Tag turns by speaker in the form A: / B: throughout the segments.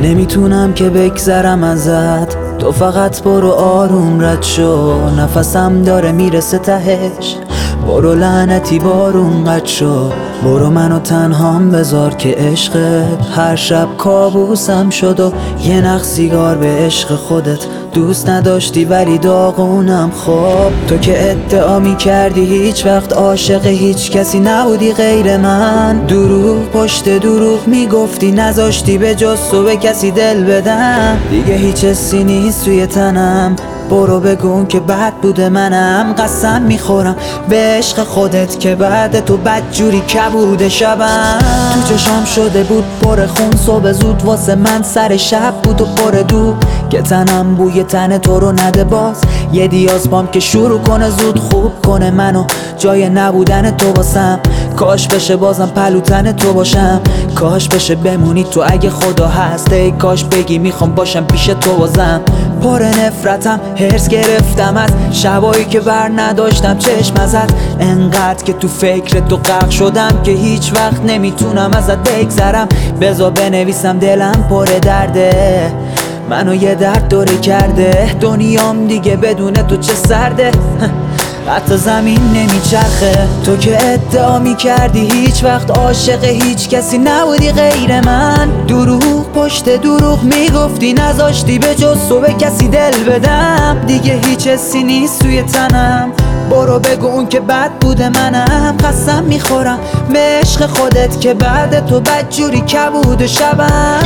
A: نمیتونم که بگذرم ازت، تو فقط برو آروم رد شو، نفسم داره میرسه تهش، برو لعنتی بارون قد شو، برو منو تنهام بذار که عشقت هر شب کابوسم شد و یه نخ سیگار به عشق خودت دوست نداشتی ولی داغونم. خب تو که ادعا میکردی هیچ وقت عاشق هیچ کسی نبودی غیر من، دروغ پشت دروغ میگفتی نذاشتی به جز تو به کسی دل بدم، دیگه هیچ حسی نیست توی تنم، برو بگو که بد بوده منم، قسم میخورم به عشق خودت که بعد تو بدجوری کبوده شبم. تو چشم شده بود پر خون، صبح زود واسه من سر شب بود و پر دو که تنم بوی تن تو رو نده باز، یه دیاز بام که شروع کنه زود خوب کنه منو، جای نبودن تو واسم، کاش بشه بازم پلوتن تو باشم، کاش بشه بمونی تو اگه خدا هست، ای کاش بگی میخوام باشم پیش تو بازم. پر نفرتم هرس گرفتم از شبایی که بر نداشتم چشم ازت، انقدر که تو فکر تو غرق شدم که هیچ وقت نمیتونم ازت بگذرم، بذار بنویسم دلم پر درده، منو یه درد دوره کرده، دنیام دیگه بدون تو چه سرده، حتی زمین نمیچرخه. تو که ادعا میکردی هیچ وقت عاشق هیچ کسی نبودی غیر من، دروغ پشت دروغ میگفتی نذاشتی به جز تو به کسی دل بدم، دیگه هیچ حسی نیست توی تنم، برو بگو اون که بد بوده منم، قسم میخورم به عشق خودت که بعد تو بدجوری کبود شبم.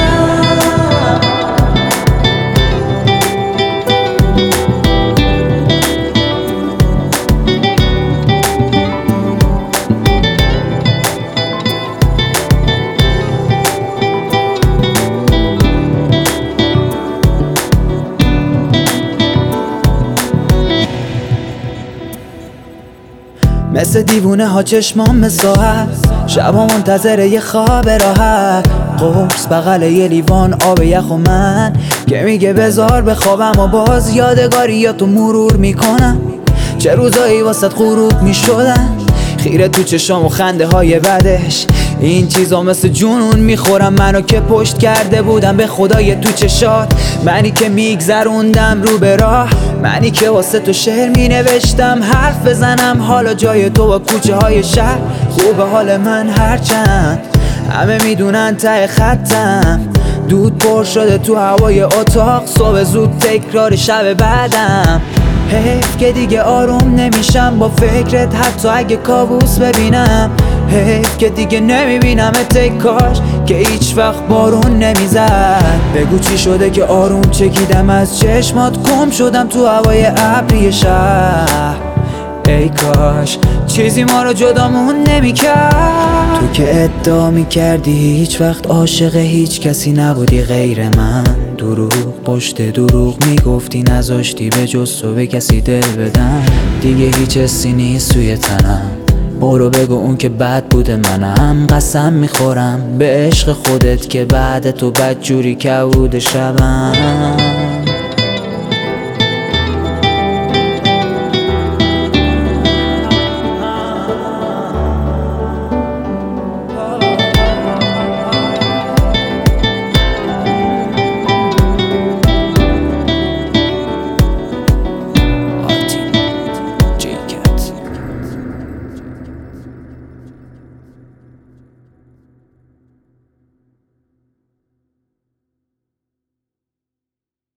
A: مثل دیوونه ها چشمام مساحت، شبا منتظر یه خواب راحت، قرص بغل یه لیوان آب یخ و من که میگه بذار بخوابم و باز یادگاری یا تو مرور میکنم، چه روزایی واسط غروب میشدن، خیره تو چشام و خنده های بعدش، این چیزا مثل جنون میخورم، منو که پشت کرده بودم به خدای تو چشات، منی که میگذروندم رو به راه، منی که واسه تو شعر مینوشتم، حرف بزنم حالا جای تو با کوچه های شهر، خوبه حال من هرچند همه میدونن ته خطم، دود پر شده تو هوای اتاق، صبح زود تکرار شب بعدم، حیف که دیگه آروم نمیشم با فکرت حتی اگه کابوس ببینم، حیف که دیگه نمیبینم کاش که هیچ وقت بارون نمیزد، بگو چی شده که آروم چکیدم از چشمات، گم شدم تو هوای ابری شهر، ای کاش چیزی ما رو جدامون نمیکرد. تو که ادعا میکردی هیچ وقت عاشق هیچ کسی نبودی غیر من، دروغ پشت دروغ میگفتی نذاشتی به جز تو به کسی دل بدم، دیگه هیچ حسی نیست توی تنم، برو بگو اون که بد بوده منم، قسم میخورم به عشق خودت که بعد تو بدجوری کبود شبم.